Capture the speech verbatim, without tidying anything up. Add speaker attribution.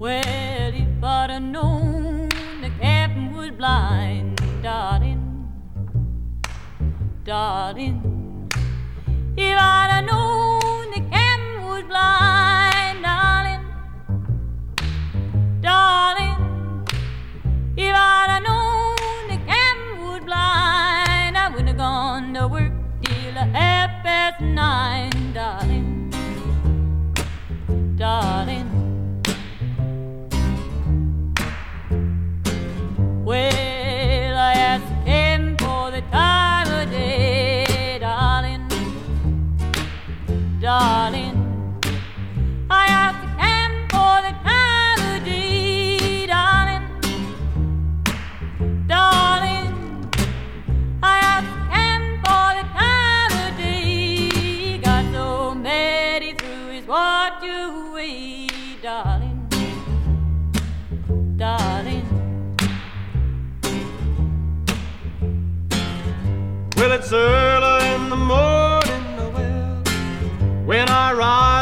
Speaker 1: Well, if I'd have known the captain was blind, darling, darling, if I'd have known the captain was blind, darling, darling, if I'd have known the captain was blind, I wouldn't have gone to work till half past nine, darling, darling. Well, I asked him for the time of day, darling, darling. I asked him for the time of day, darling, darling. I asked him for the time of day. He got so mad he threw his watch away, darling, darling.
Speaker 2: Well, it's early in the morning, well, when I ride